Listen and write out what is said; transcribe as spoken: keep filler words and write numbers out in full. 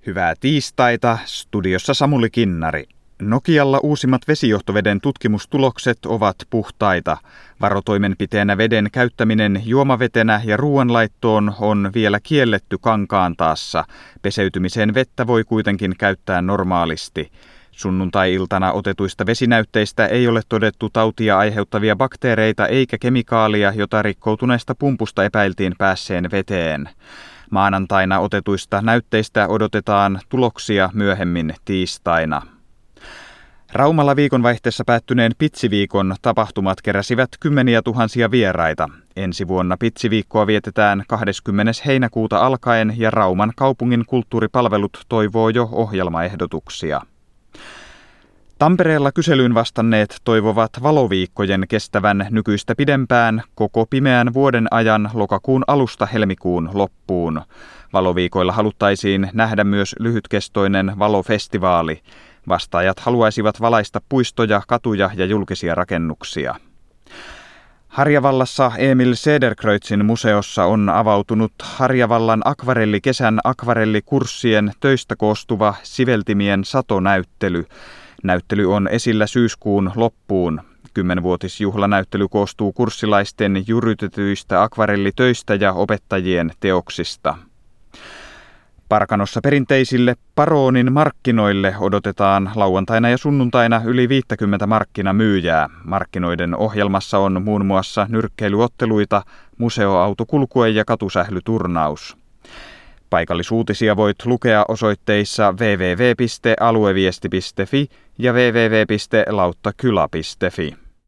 Hyvää tiistaita, studiossa Samuli Kinnari. Nokialla uusimmat vesijohtoveden tutkimustulokset ovat puhtaita. Varotoimenpiteenä veden käyttäminen juomavetenä ja ruoanlaittoon on vielä kielletty Kankaantaassa. Peseytymiseen vettä voi kuitenkin käyttää normaalisti. Sunnuntai-iltana otetuista vesinäytteistä ei ole todettu tautia aiheuttavia bakteereita eikä kemikaalia, jota rikkoutuneesta pumpusta epäiltiin päässeen veteen. Maanantaina otetuista näytteistä odotetaan tuloksia myöhemmin tiistaina. Raumalla viikonvaihteessa päättyneen Pitsiviikon tapahtumat keräsivät kymmeniä tuhansia vieraita. Ensi vuonna Pitsiviikkoa vietetään kahdeskymmenes heinäkuuta alkaen ja Rauman kaupungin kulttuuripalvelut toivoo jo ohjelmaehdotuksia. Tampereella kyselyyn vastanneet toivovat valoviikkojen kestävän nykyistä pidempään koko pimeän vuoden ajan lokakuun alusta helmikuun loppuun. Valoviikoilla haluttaisiin nähdä myös lyhytkestoinen valofestivaali. Vastaajat haluaisivat valaista puistoja, katuja ja julkisia rakennuksia. Harjavallassa Emil Cederkreutzin museossa on avautunut Harjavallan akvarellikesän akvarellikurssien töistä koostuva siveltimien satonäyttely. Näyttely on esillä syyskuun loppuun. Kymmenvuotisjuhlanäyttely koostuu kurssilaisten jyrytetyistä akvarellitöistä ja opettajien teoksista. Parkanossa perinteisille Paroonin markkinoille odotetaan lauantaina ja sunnuntaina yli viisikymmentä markkinamyyjää. Markkinoiden ohjelmassa on muun muassa nyrkkeilyotteluita, museoautokulkue ja katusählyturnaus. Paikallisuutisia voit lukea osoitteissa double-u double-u double-u piste alueviesti piste fi ja double-u double-u double-u piste lauttakyla piste fi.